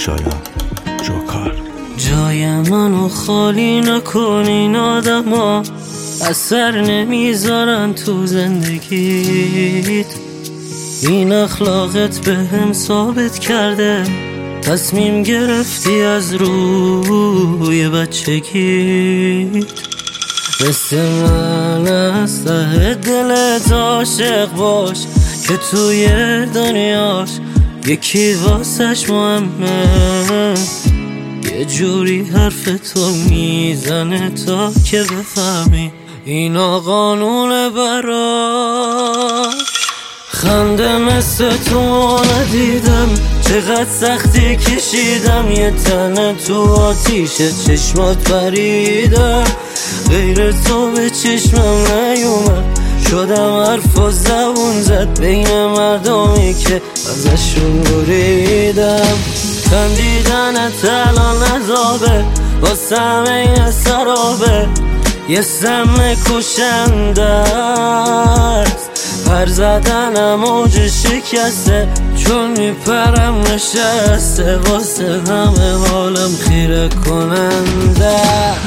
شایان جوکار. جای منو خالی نکنین آدما، اثر نمیذارن تو زندگیت. این اخلاقت به هم ثابت کرده تصمیم گرفتی از روی بچگیت. مثل من از ته دلت عاشق باش که توی دنیاش یکی واسش مهمه. یه جوری حرف تو میزنه تا که بفهمی اینا قانونه براش. خنده مثل تو ندیدم، چقدر سختی کشیدم، یه تنه تو آتیش چشمات پریدم. غیر تو به چشمم نیومد، شدم حرف و زبون زد بین مردمی که ازشون بریدم. خندیدنت الان عذابه، واسه همه سرابه، یه سم کشنده است. پر زدنم موج شکسته، چون میپرم نشسته، واسه همه حالم خیره کننده.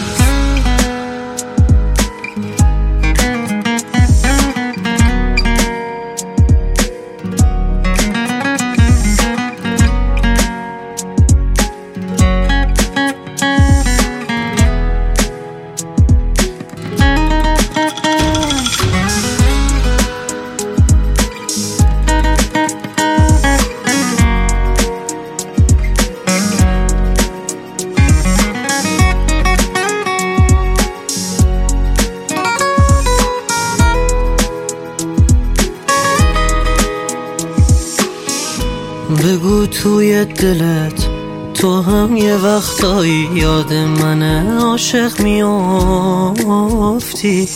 بگو توی دلت تو هم یه وقتایی یاد من عاشق میافتی.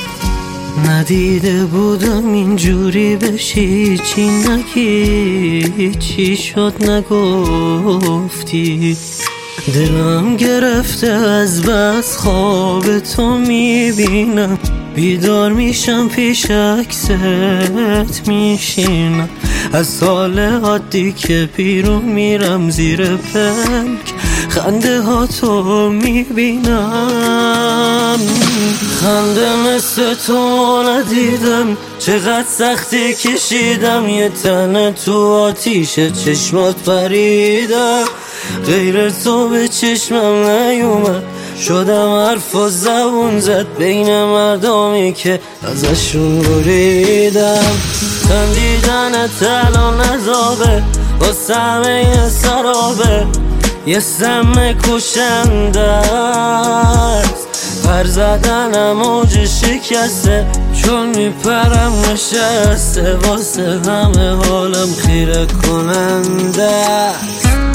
ندیده بودم اینجوری بشی، چی نگی چی شد نگفتی. دلم گرفته از بس خواب تو میبینم، بیدار میشم پیش عکست میشینم. از سال عادی که بیرون میرم زیر پلک، خنده ها تو میبینم. خنده مثل تو ندیدم، چقدر سختی کشیدم، یه تنه تو آتیش چشمات پریدم. غیر تو به چشمم نیومد، شدم حرف و زبون زد بین مردمی که ازشون بریدم. خندیدنت الان عذابه، واسه همه سرابه، یه سم کشنده است. پر زدنم موج شکسته، چون میپرم نشسته، واسه همه حالم خیره کننده.